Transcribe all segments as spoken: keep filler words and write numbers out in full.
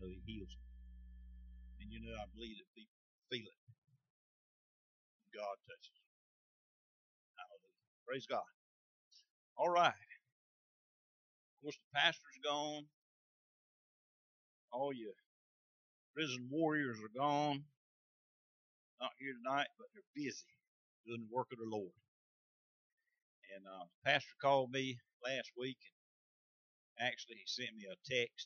know He heals them. And you know, I believe that people feel it. God touches them. Hallelujah. Praise God. All right. Of course, the pastor's gone. All your risen warriors are gone. Not here tonight, but they're busy doing the work of the Lord. And uh, pastor called me last week, and actually he sent me a text.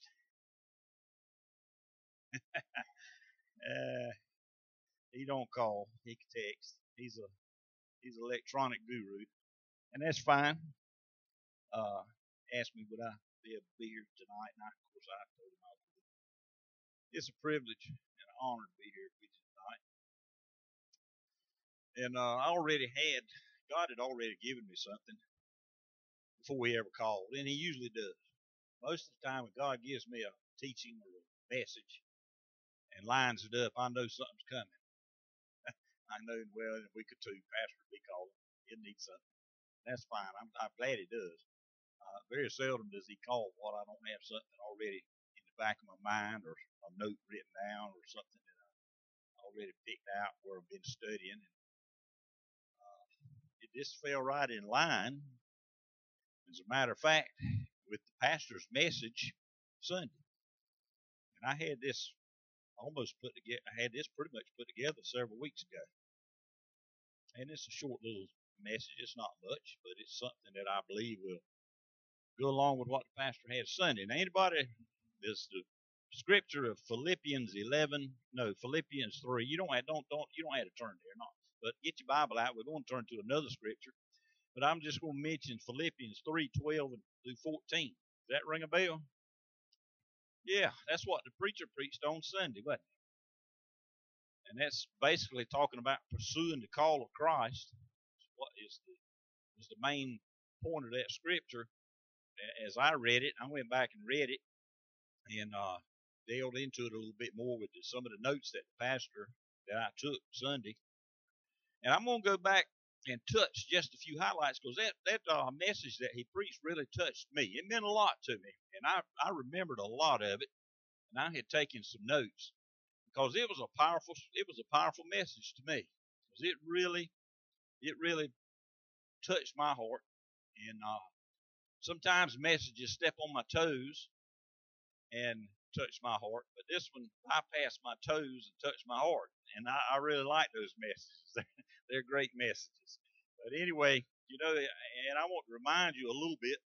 uh, he don't call, he can text. He's a he's an electronic guru, and that's fine. Uh, asked me would I be able to be here tonight, and I, of course I told him I would. It's a privilege and an honor to be here with you tonight. And uh, I already had God had already given me something before he ever called, and he usually does. Most of the time, when God gives me a teaching or a message and lines it up, I know something's coming. I know, well, in a week or two, Pastor will be calling. He'll need something. That's fine. I'm, I'm glad he does. Uh, very seldom does he call what I don't have something already in the back of my mind or a note written down or something that I already picked out where I've been studying. And, uh, it just fell right in line. As a matter of fact, with the pastor's message Sunday. And I had this almost put together, I had this pretty much put together several weeks ago. And it's a short little message. It's not much, but it's something that I believe will go along with what the pastor had Sunday. Now, anybody, this the scripture of Philippians eleven, no, Philippians three. You don't have, don't, don't, you don't have to turn there, not. But get your Bible out. We're going to turn to another scripture. But I'm just going to mention Philippians three, twelve through fourteen. Does that ring a bell? Yeah, that's what the preacher preached on Sunday, wasn't it? And that's basically talking about pursuing the call of Christ. What is the is the main point of that scripture? As I read it, I went back and read it and uh, delved into it a little bit more with some of the notes that the pastor that I took Sunday. And I'm going to go back and touch just a few highlights because that that uh, message that he preached really touched me. It meant a lot to me, and I I remembered a lot of it, and I had taken some notes because it was a powerful it was a powerful message to me because it really it really touched my heart. And uh, sometimes messages step on my toes and touch my heart, but this one bypassed my toes and touched my heart, and I, I really like those messages. They're great messages. But anyway, you know, and I want to remind you a little bit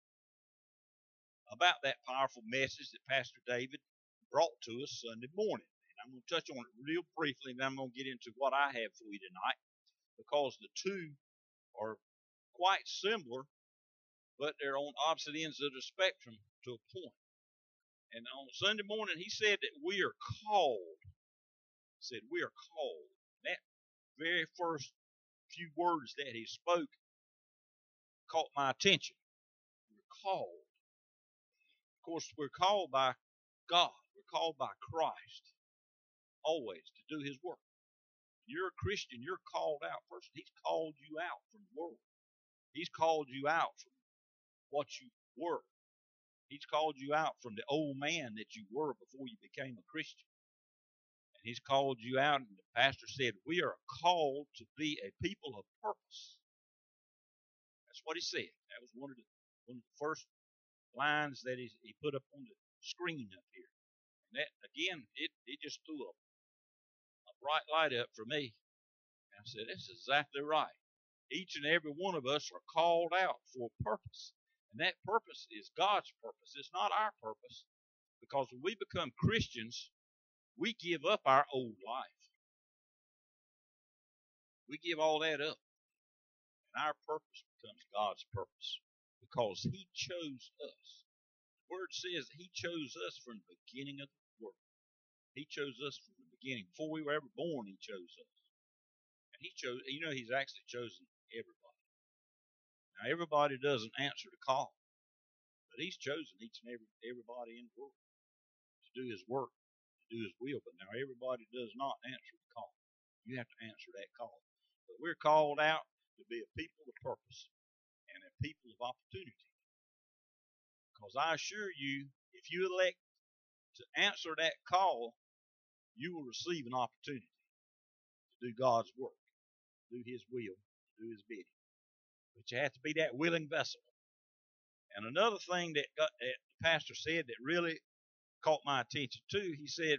about that powerful message that Pastor David brought to us Sunday morning. And I'm going to touch on it real briefly, and then I'm going to get into what I have for you tonight because the two are quite similar, but they're on opposite ends of the spectrum to a point. And on Sunday morning, he said that we are called. He said we are called. That very first few words that he spoke caught my attention. We're called. Of course, we're called by God. We're called by Christ always to do his work. You're a Christian. You're a called out person. He's called you out from the world. He's called you out from what you were. He's called you out from the old man that you were before you became a Christian. And he's called you out, and the pastor said, we are called to be a people of purpose. That's what he said. That was one of the, one of the first lines that he, he put up on the screen up here. And that, again, it, it just threw a, a bright light up for me. And I said, that's exactly right. Each and every one of us are called out for a purpose. And that purpose is God's purpose. It's not our purpose. Because when we become Christians, we give up our old life. We give all that up. And our purpose becomes God's purpose. Because he chose us. The word says he chose us from the beginning of the world. He chose us from the beginning. Before we were ever born, he chose us. And he chose, you know, he's actually chosen everybody. Now, everybody doesn't answer the call. But he's chosen each and every everybody in the world to do his work, to do his will. But now everybody does not answer the call. You have to answer that call. But we're called out to be a people of purpose and a people of opportunity. Because I assure you, if you elect to answer that call, you will receive an opportunity to do God's work, do His will, do His bidding. But you have to be that willing vessel. And another thing that, got, that the pastor said that really caught my attention too, he said,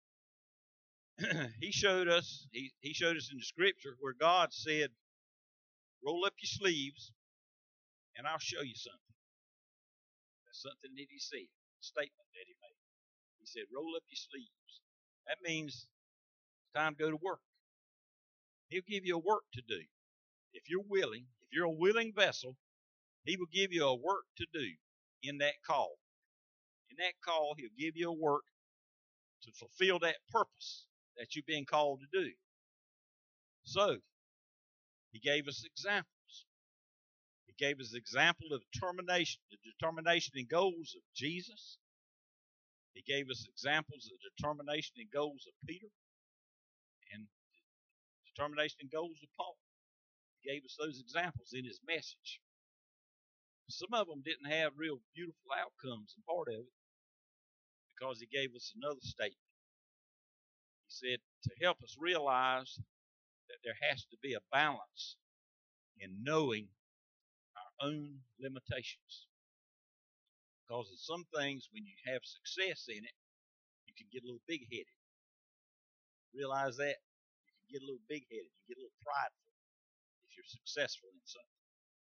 he showed us, he, he showed us in the scripture where God said, roll up your sleeves and I'll show you something. That's something that he said, a statement that he made. He said, roll up your sleeves. That means it's time to go to work. He'll give you a work to do. If you're willing, if you're a willing vessel, He will give you a work to do in that call. In that call, He'll give you a work to fulfill that purpose that you've been called to do. So, He gave us examples. He gave us example of determination, the determination and goals of Jesus. He gave us examples of determination and goals of Peter and determination and goals of Paul. He gave us those examples in His message. Some of them didn't have real beautiful outcomes in part of it because He gave us another statement. He said to help us realize that there has to be a balance in knowing our own limitations. Because in some things, when you have success in it, you can get a little big-headed. Realize that? You can get a little big-headed. You get a little prideful if you're successful in something.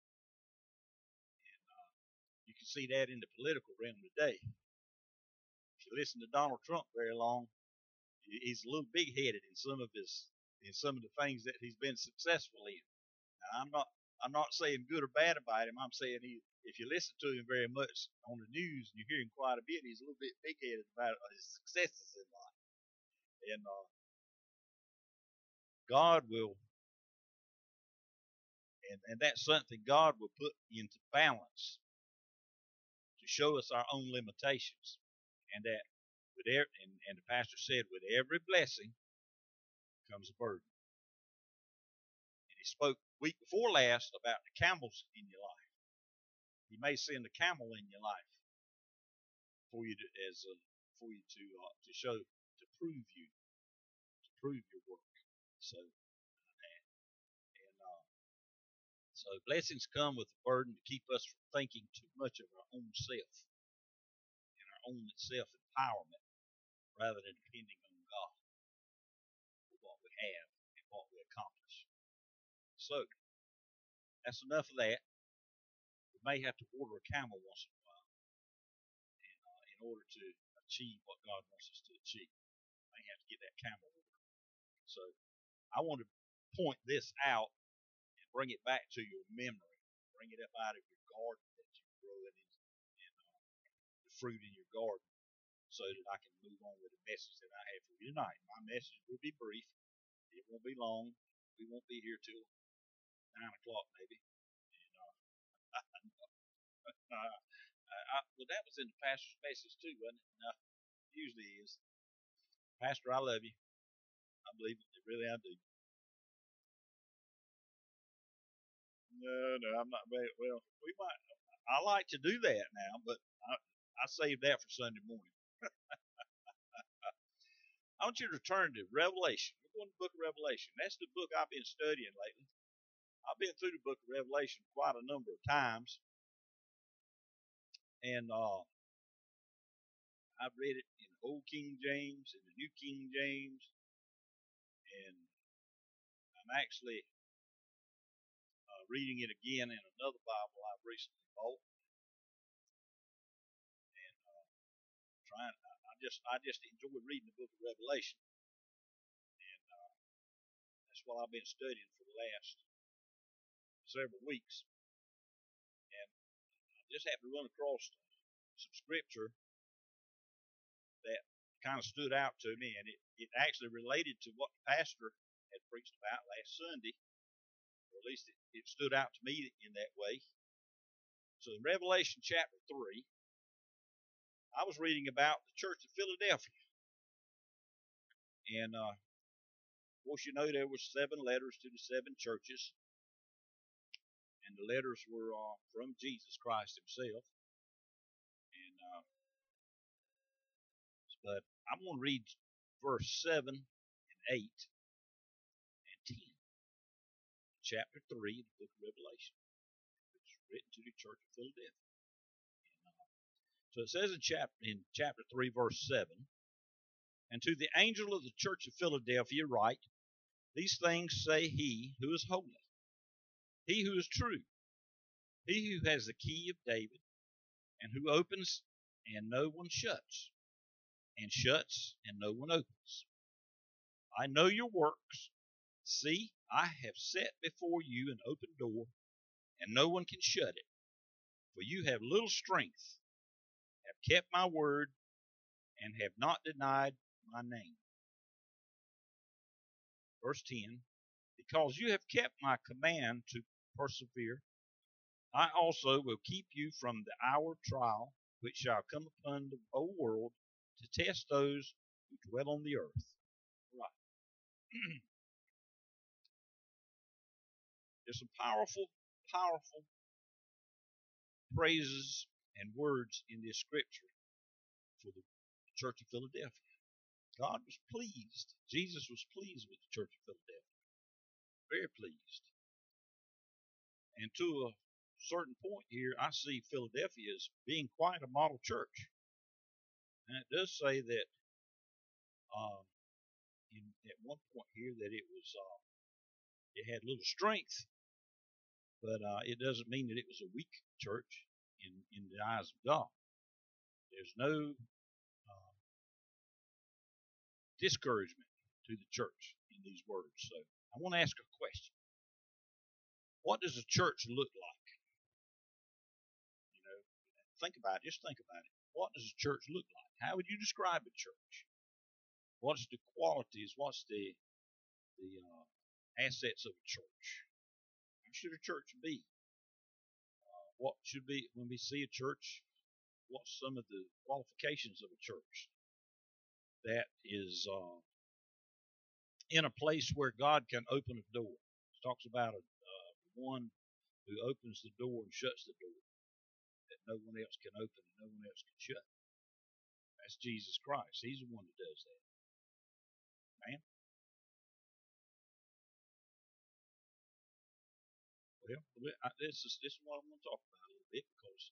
And uh, you can see that in the political realm today. If you listen to Donald Trump very long, he's a little big-headed in some of his in some of the things that he's been successful in. Now, I'm not I'm not saying good or bad about him. I'm saying he, if you listen to him very much on the news and you hear him quite a bit, he's a little bit big-headed about his successes in life. And uh, God will, and, and that's something God will put into balance to show us our own limitations. And that, with every, and, and the pastor said, with every blessing comes a burden. And he spoke week before last about the camels in your life. He may send a camel in your life for you to, as a, for you to uh, to show, to prove you, to prove your work. So, and, and uh, so blessings come with a burden to keep us from thinking too much of our own self and our own self empowerment, rather than depending on God for what we have and what we accomplish. So, that's enough of that. We may have to order a camel once in a while and, uh, in order to achieve what God wants us to achieve. We may have to get that camel order. So, I want to point this out and bring it back to your memory. Bring it up out of your garden that you grow it in, and uh, the fruit in your garden, so that I can move on with the message that I have for you tonight. My message will be brief. It won't be long. We won't be here till nine o'clock maybe. And, uh, uh, I, well, that was in the pastor's message too, wasn't it? No, it usually is. Pastor, I love you. I believe it. Really, I do. No, no, I'm not. Well, we might. I like to do that now, but I, I saved that for Sunday morning. I want you to turn to Revelation. We're going to the book of Revelation. That's the book I've been studying lately. I've been through the book of Revelation quite a number of times. And uh, I've read it in Old King James and the New King James. And I'm actually uh, reading it again in another Bible I've recently bought. And uh, trying, I just, I just enjoy reading the book of Revelation. And uh, that's what I've been studying for the last several weeks. And I just happened to run across some scripture that kind of stood out to me, and it, it actually related to what the pastor had preached about last Sunday, or at least it, it stood out to me in that way. So in Revelation chapter three, I was reading about the church of Philadelphia. And uh, of course, you know, there were seven letters to the seven churches, and the letters were uh, from Jesus Christ himself. And uh, But I'm going to read verse seven and eight and ten, chapter three of the book of Revelation, which is written to the church of Philadelphia. So it says in chapter, in chapter three, verse seven, and to the angel of the church of Philadelphia write, these things say he who is holy, he who is true, he who has the key of David, and who opens and no one shuts, and shuts and no one opens. I know your works. See, I have set before you an open door, and no one can shut it. For you have little strength, have kept my word, and have not denied my name. Verse ten, because you have kept my command to persevere, I also will keep you from the hour of trial, which shall come upon the whole world to test those who dwell on the earth. Right. There's some powerful, powerful praises and words in this scripture for the church of Philadelphia. God was pleased. Jesus was pleased with the church of Philadelphia. Very pleased. And to a certain point here, I see Philadelphia as being quite a model church. And it does say that um, in, at one point here that it was uh, it had little strength, but uh, it doesn't mean that it was a weak church in, in the eyes of God. There's no uh, discouragement to the church in these words. So I want to ask a question. What does a church look like? You know, think about it. Just think about it. What does a church look like? How would you describe a church? What's the qualities? What's the the uh, assets of a church? How should a church be? Uh, what should be when we see a church? What's some of the qualifications of a church that is uh, in a place where God can open a door? It talks about a, uh, one who opens the door and shuts the door that no one else can open and no one else can shut. That's Jesus Christ. He's the one that does that. Man. Well, this is this is what I'm going to talk about a little bit because,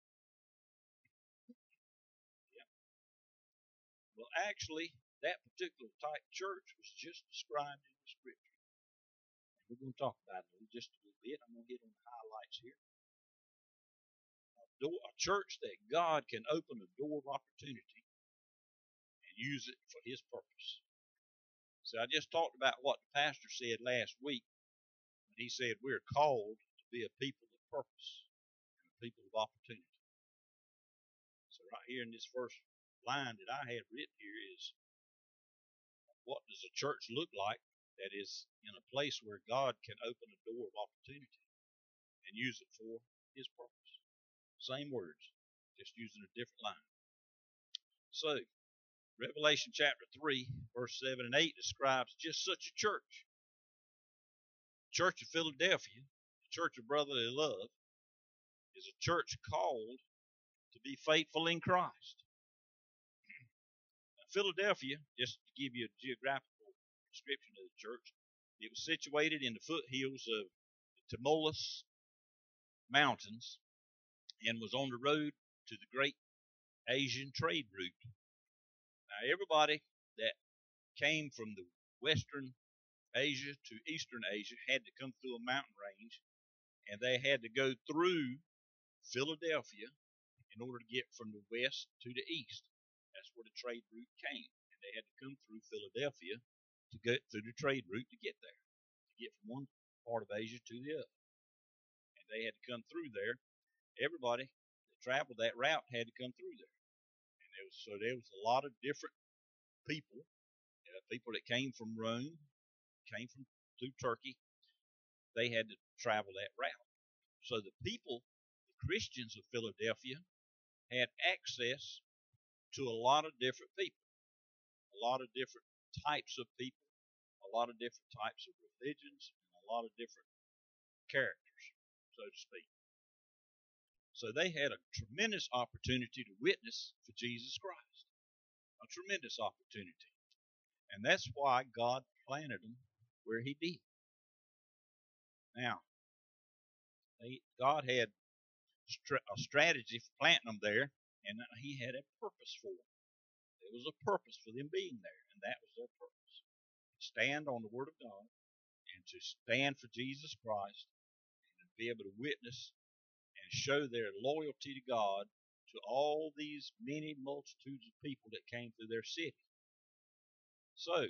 yeah. Well, actually, that particular type of church was just described in the scripture. We're going to talk about it in just a little bit. I'm going to get on the highlights here. A, door, a church that God can open a door of opportunity and use it for His purpose. So I just talked about what the pastor said last week when he said we're called to be a people of purpose and a people of opportunity. So right here in this first line that I have written here is, what does a church look like that is in a place where God can open a door of opportunity and use it for His purpose? Same words, just using a different line. So, Revelation chapter three, verse seven and eight describes just such a church. The church of Philadelphia, the church of brotherly love, is a church called to be faithful in Christ. Now, Philadelphia, just to give you a geographical description of the church, it was situated in the foothills of the Tmolus Mountains and was on the road to the great Asian trade route. Now, everybody that came from the western Asia to eastern Asia had to come through a mountain range, and they had to go through Philadelphia in order to get from the west to the east. That's where the trade route came, and they had to come through Philadelphia to go through the trade route to get there, to get from one part of Asia to the other. And they had to come through there. Everybody that traveled that route had to come through there. And there was, so there was a lot of different people, uh, people that came from Rome, came from through Turkey. They had to travel that route. So the people, the Christians of Philadelphia, had access to a lot of different people, a lot of different types of people, a lot of different types of religions, and a lot of different characters, so to speak. So they had a tremendous opportunity to witness for Jesus Christ. A tremendous opportunity. And that's why God planted them where He did. Now, they, God had a strategy for planting them there, and He had a purpose for them. There was a purpose for them being there, and that was their purpose. To stand on the Word of God and to stand for Jesus Christ and to be able to witness and show their loyalty to God to all these many multitudes of people that came through their city. So,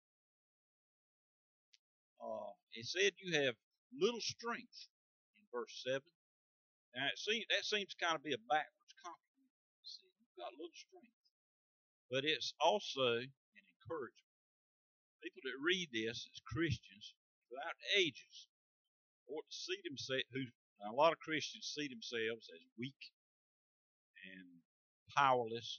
uh, it said you have little strength in verse seven. Now, it seems, that seems kind of be a backwards compliment. See, you've got little strength. But it's also an encouragement. People that read this as Christians throughout the ages ought to see themselves, who now a lot of Christians see themselves as weak and powerless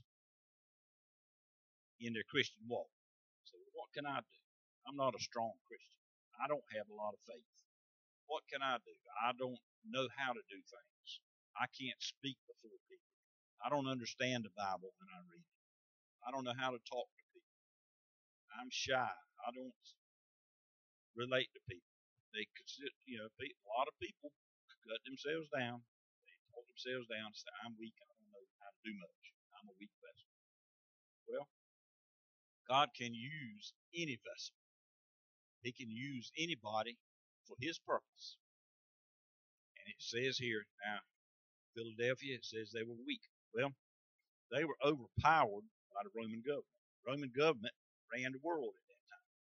in their Christian walk. So what can I do? I'm not a strong Christian. I don't have a lot of faith. What can I do? I don't know how to do things. I can't speak before people. I don't understand the Bible when I read it. I don't know how to talk to people. I'm shy. I don't relate to people. They consider, you know, a lot of people cut themselves down. They talk themselves down and say, I'm weak. I don't know how to do much. I'm a weak vessel. Well, God can use any vessel. He can use anybody for His purpose. And it says here, now, Philadelphia, it says they were weak. Well, they were overpowered by the Roman government. The Roman government ran the world at that time.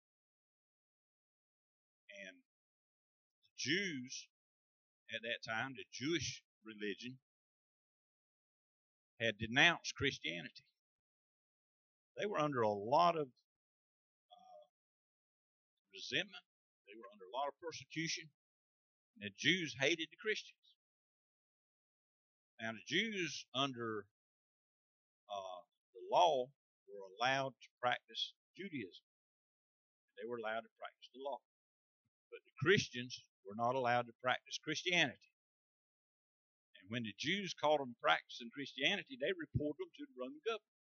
And the Jews at that time, the Jewish religion, had denounced Christianity. They were under a lot of uh, resentment. They were under a lot of persecution. And the Jews hated the Christians. Now, the Jews under uh, the law were allowed to practice Judaism. They were allowed to practice the law. But the Christians were not allowed to practice Christianity. And when the Jews caught them practicing Christianity, they reported them to the Roman government.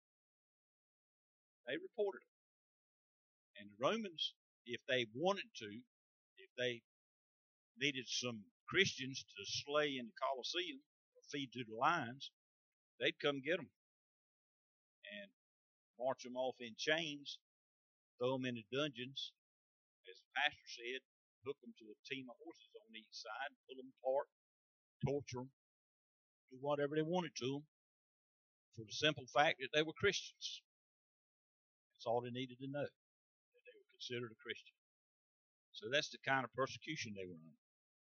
They reported them. And the Romans, if they wanted to, if they needed some Christians to slay in the Colosseum or feed to the lions, they'd come get them and march them off in chains, throw them into dungeons, as the pastor said, hook them to a team of horses on each side, pull them apart, torture them, do whatever they wanted to them, for the simple fact that they were Christians. That's all they needed to know, that they were considered a Christian. So that's the kind of persecution they were under.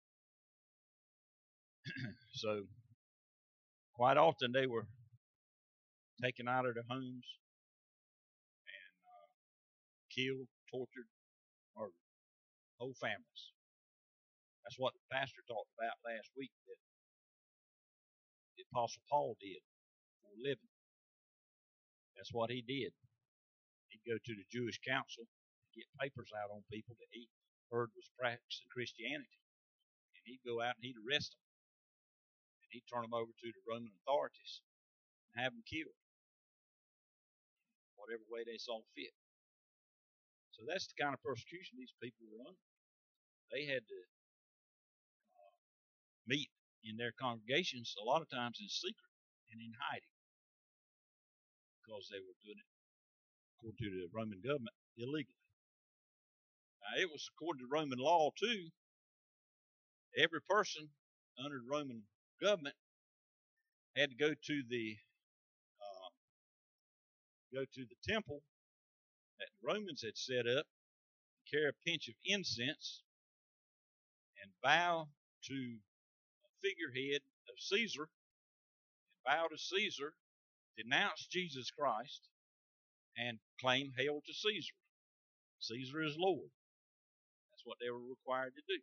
So quite often they were taken out of their homes and uh, killed, tortured, murdered. Whole families. That's what the pastor talked about last week, that the Apostle Paul did for a living. That's what he did. He'd go to the Jewish council and get papers out on people that he heard was practicing Christianity. And he'd go out and he'd arrest them. And he'd turn them over to the Roman authorities and have them killed, whatever way they saw fit. So that's the kind of persecution these people were under. They had to uh, meet in their congregations a lot of times in secret and in hiding, because they were doing it, according to the Roman government, illegally. Now, it was according to Roman law too. Every person under the Roman government had to go to the uh, go to the temple that the Romans had set up, carry a pinch of incense, and bow to a figurehead of Caesar, and bow to Caesar, denounce Jesus Christ, and claim hail to Caesar. Caesar is Lord. That's what they were required to do.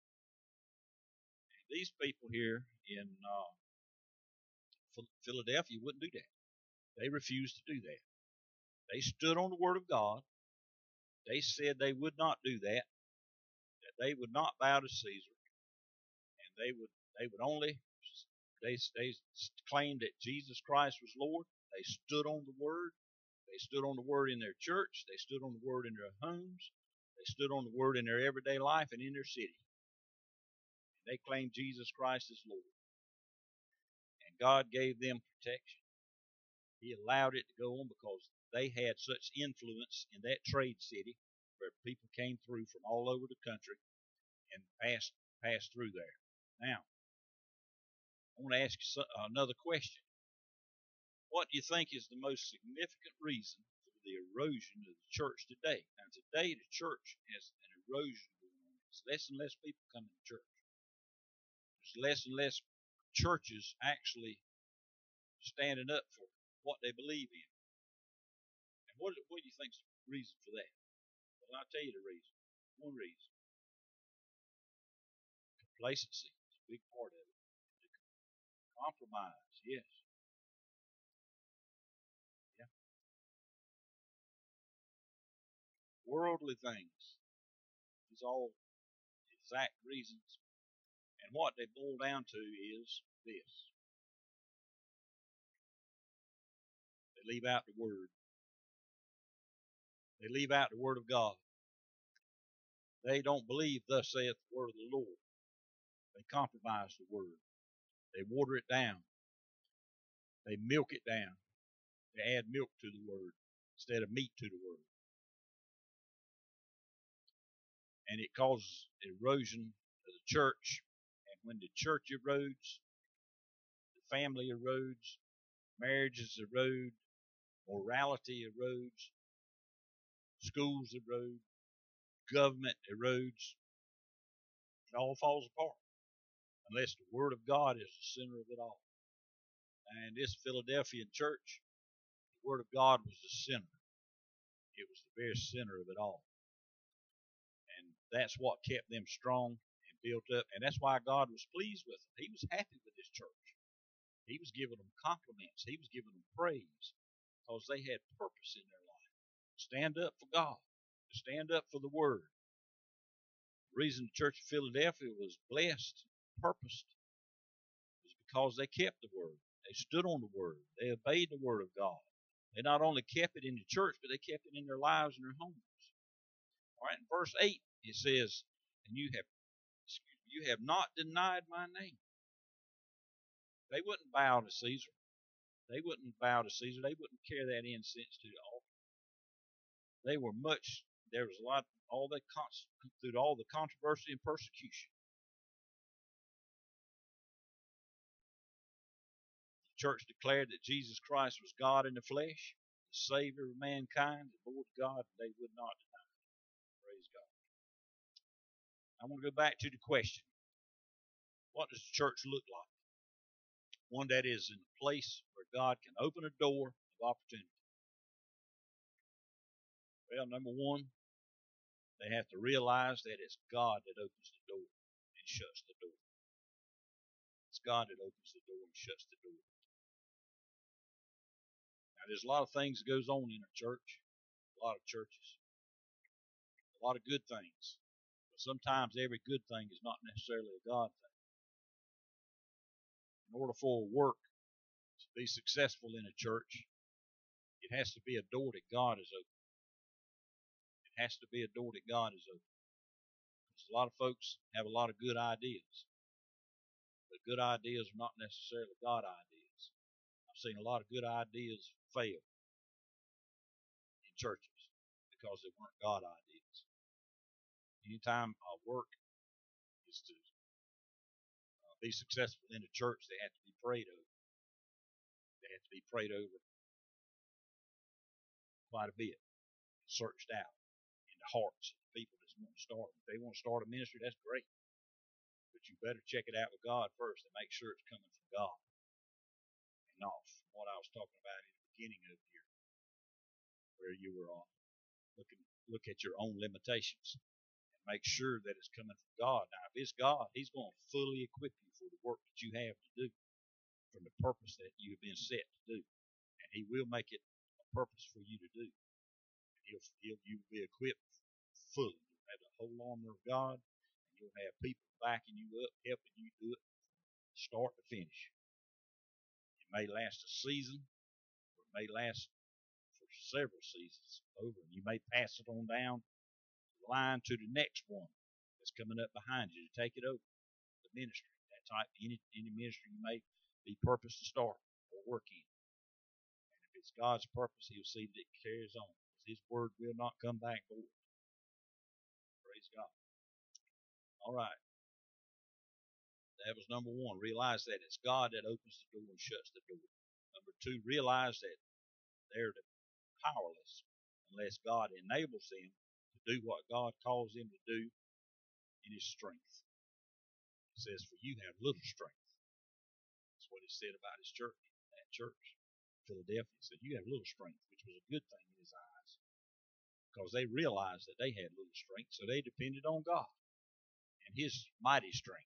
And these people here in uh, Philadelphia wouldn't do that. They refused to do that. They stood on the Word of God. They said they would not do that, that they would not bow to Caesar, and they would they would only they they claimed that Jesus Christ was Lord. They stood on the Word. They stood on the Word in their church. They stood on the Word in their homes. They stood on the Word in their everyday life and in their city. And they claimed Jesus Christ as Lord. And God gave them protection. He allowed it to go on because they had such influence in that trade city where people came through from all over the country and passed passed through there. Now, I want to ask you another question. What do you think is the most significant reason for the erosion of the church today? Now, today the church has an erosion going on. There's less and less people coming to church. There's less and less churches actually standing up for what they believe in. And what, what do you think is the reason for that? Well, I'll tell you the reason. One reason. Complacency is a big part of it. Compromise, yes. Yeah. Worldly things. These all exact reasons. And what they boil down to is this. They leave out the Word. They leave out the Word of God. They don't believe, thus saith the word of the Lord. They compromise the Word. They water it down. They milk it down. They add milk to the Word instead of meat to the Word. And it causes erosion of the church. And when the church erodes, the family erodes, marriages erode, morality erodes, schools erode, government erodes. It all falls apart unless the Word of God is the center of it all. And this Philadelphian church, the Word of God was the center. It was the very center of it all. And that's what kept them strong and built up. And that's why God was pleased with them. He was happy with this church. He was giving them compliments. He was giving them praise because they had purpose in their life. Stand up for God. Stand up for the Word. The reason the Church of Philadelphia was blessed, purposed, was because they kept the Word. They stood on the Word. They obeyed the Word of God. They not only kept it in the church, but they kept it in their lives and their homes. All right, in verse eight, it says, and you have, excuse me, you have not denied my name. They wouldn't bow to Caesar. They wouldn't bow to Caesar. They wouldn't carry that incense to the altar. They were much, there was a lot, all that, through all the controversy and persecution. The church declared that Jesus Christ was God in the flesh, the Savior of mankind, the Lord God, and they would not deny it. Praise God. I want to go back to the question. What does the church look like? One that is in a place where God can open a door of opportunity. Well, number one, they have to realize that it's God that opens the door and shuts the door. It's God that opens the door and shuts the door. Now, there's a lot of things that goes on in a church, a lot of churches, a lot of good things. But sometimes every good thing is not necessarily a God thing. In order for a work to be successful in a church, it has to be a door that God has opened. It has to be a door that God has opened. Because a lot of folks have a lot of good ideas. But good ideas are not necessarily God ideas. I've seen a lot of good ideas fail in churches because they weren't God ideas. Anytime a work is to uh, be successful in a church, they have to be prayed over. They have to be prayed over quite a bit, searched out in the hearts of the people that want to start. If they want to start a ministry, that's great. But you better check it out with God first and make sure it's coming from God and not from what I was talking about in the beginning of here, where you were on. Look at, look at your own limitations and make sure that it's coming from God. Now, if it's God, He's going to fully equip you for the work that you have to do, from the purpose that you have been set to do. And He will make it a purpose for you to do. And He'll, he'll you will be equipped fully. You'll have the whole armor of God, and you'll have people backing you up, helping you do it from start to finish. It may last a season, or it may last for several seasons over. You may pass it on down the line to the next one that's coming up behind you to take it over. The ministry, that type, any any ministry you may be purposed to start or work in. And if it's God's purpose, He'll see that it carries on. His word will not come back void. Praise God. All right. That was number one. Realize that it's God that opens the door and shuts the door. Number two, realize that they're powerless unless God enables them to do what God calls them to do in His strength. It says, for you have little strength. That's what He said about His church, that church, Philadelphia. He said, you have little strength, which was a good thing in His eyes. Because they realized that they had little strength, so they depended on God and His mighty strength.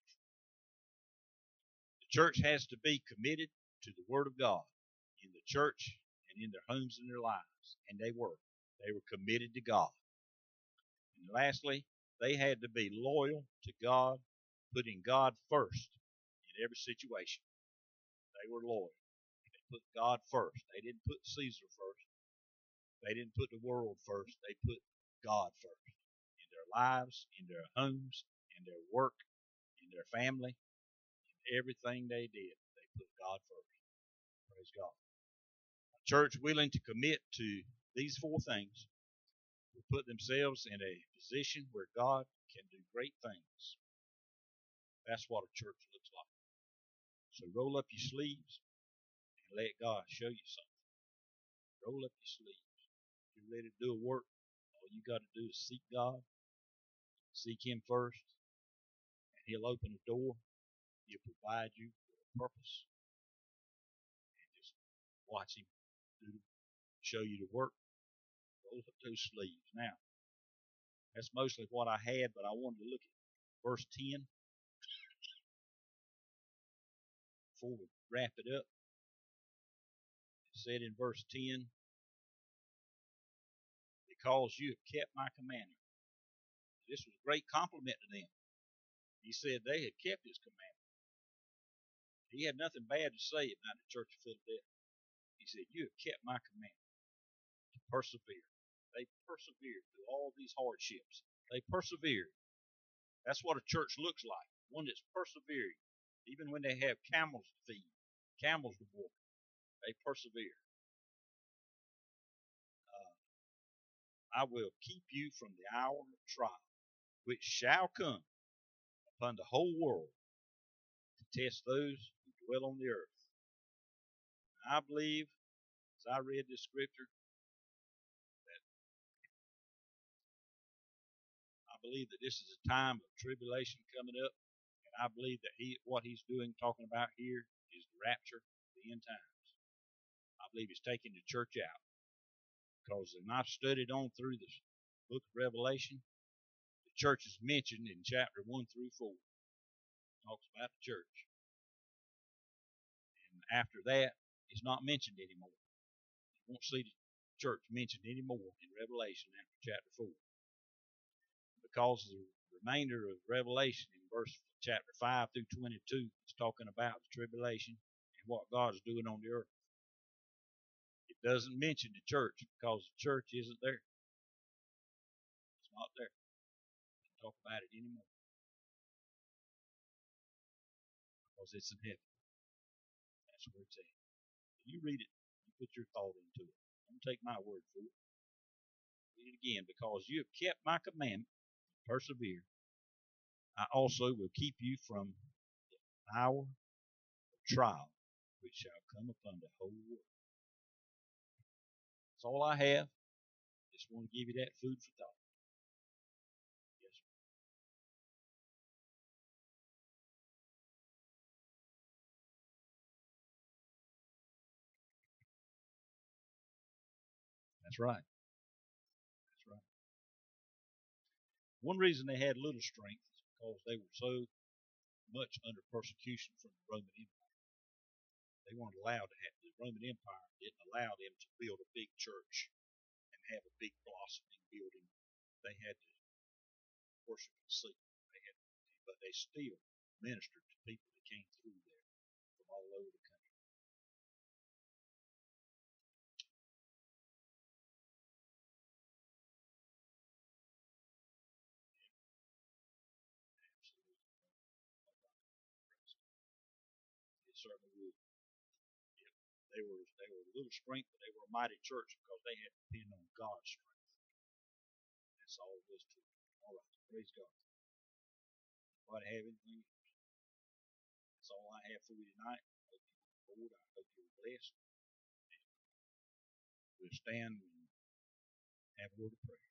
The church has to be committed to the Word of God in the church and in their homes and their lives. And they were. They were committed to God. And lastly, they had to be loyal to God, putting God first in every situation. They were loyal. They put God first. They didn't put Caesar first. They didn't put the world first. They put God first in their lives, in their homes, in their work, in their family. Everything they did, they put God first. Praise God. A church willing to commit to these four things will put themselves in a position where God can do great things. That's what a church looks like. So roll up your sleeves and let God show you something. Roll up your sleeves. If you're ready to do a work, all you got to do is seek God, seek Him first, and He'll open a door. He'll provide you with a purpose. And just watch Him do, show you the work. Roll up those sleeves. Now, that's mostly what I had, but I wanted to look at verse ten before we wrap it up. It said in verse ten, because you have kept my commandment. This was a great compliment to them. He said they had kept His commandment. He had nothing bad to say about the church of Philadelphia. He said, you have kept my commandment to persevere. They persevered through all these hardships. They persevered. That's what a church looks like. One that's persevering. Even when they have camels to feed, camels to walk, they persevere. Uh, I will keep you from the hour of trial, which shall come upon the whole world to test those who dwell on the earth. I believe, as I read this scripture, that I believe that this is a time of tribulation coming up, and I believe that he, what he's doing, talking about here, is the rapture, the end times. I believe he's taking the church out, because when I've studied on through the book of Revelation, the church is mentioned in chapter one through four. It talks about the church, and after that, it's not mentioned anymore. You won't see the church mentioned anymore in Revelation after chapter four. Because the remainder of Revelation in verse chapter five through twenty-two is talking about the tribulation and what God is doing on the earth. It doesn't mention the church because the church isn't there. It's not there. We don't talk about it anymore. Because it's in heaven. That's where it's at. You read it, you put your thought into it. Don't take my word for it. Read it again. Because you have kept my commandment, persevere, I also will keep you from the hour of trial which shall come upon the whole world. That's all I have. Just want to give you that food for thought. Yes, sir. That's right. That's right. One reason they had little strength is because they were so much under persecution from the Roman Empire. They weren't allowed to have, the Roman Empire didn't allow them to build a big church and have a big blossoming building. They had to worship in secret. They had, but they still ministered to people that came through there from all over the country. certainly would. Yeah. They were they were a little strength, but they were a mighty church because they had to depend on God's strength. That's all it was to it. All right, praise God. Anybody have anything else? That's all I have for you tonight. I hope you were bored. I hope you were blessed. We'll stand and have a word of prayer.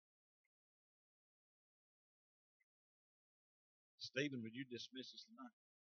Stephen, would you dismiss us tonight?